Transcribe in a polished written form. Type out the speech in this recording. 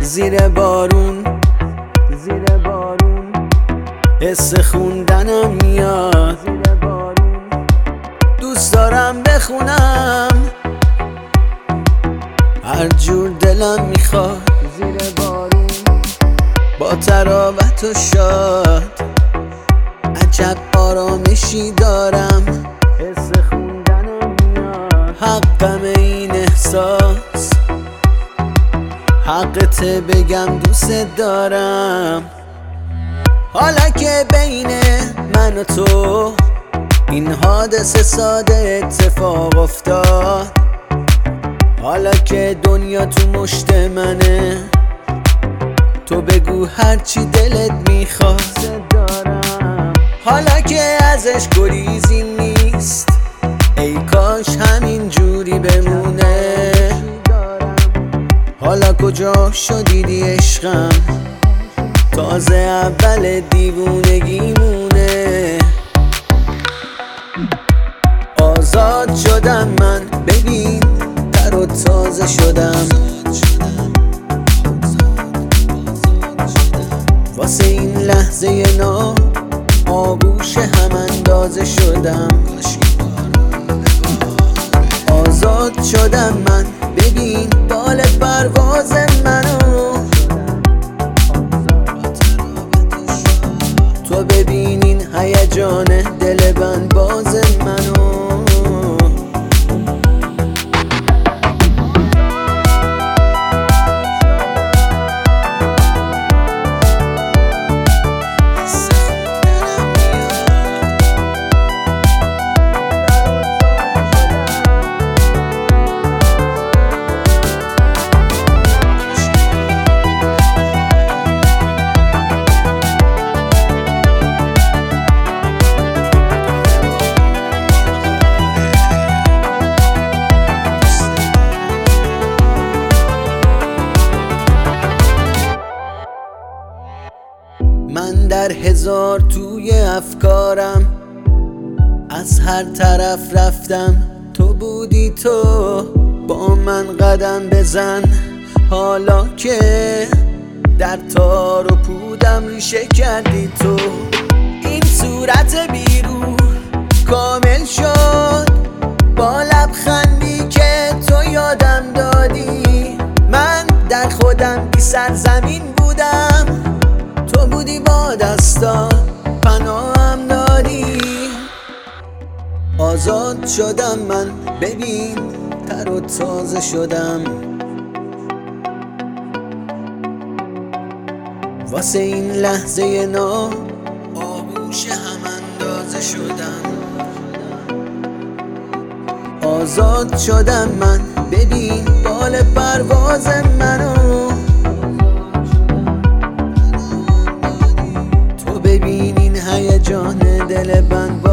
زیر بارون حس خوندنم میاد. دوست دارم بخونم هر جور دلم میخواد. با تراوت و شاد عجب آرامشی دارم. حس خوندنم میاد. حقم این احساس، حقت بگم دوست دارم. حالا که بین من و تو این حادثه ساده اتفاق افتاد، حالا که دنیا تو مشت منه، تو بگو هرچی دلت میخواد. حالا که ازش گریزی نیست، ای کاش همین جوری بمونه. حالا کجا شدیدی عشقم، تازه اول دیوونگیمونه. آزاد شدم من، ببین تر و تازه شدم. واسه این لحظه نا آغوش هم اندازه شدم. آزاد شدم من، ببین بال پرواز منو. تو ببین این هیجان دل بند باز منو. من در هزار توی افکارم، از هر طرف رفتم تو بودی. تو با من قدم بزن، حالا که در تار و پودم ریشه کردی تو. این صورت بیرو کامل شد با لبخندی که تو یادم دادی. من در خودم بی سرزمین بودم، تو بودی با دستا پناهم دادی. آزاد شدم من، ببین تر و تازه شدم. واسه این لحظه نا آغوش هم اندازه شدم. آزاد شدم من، ببین بال پرواز منو. ببین این هیجان دل بند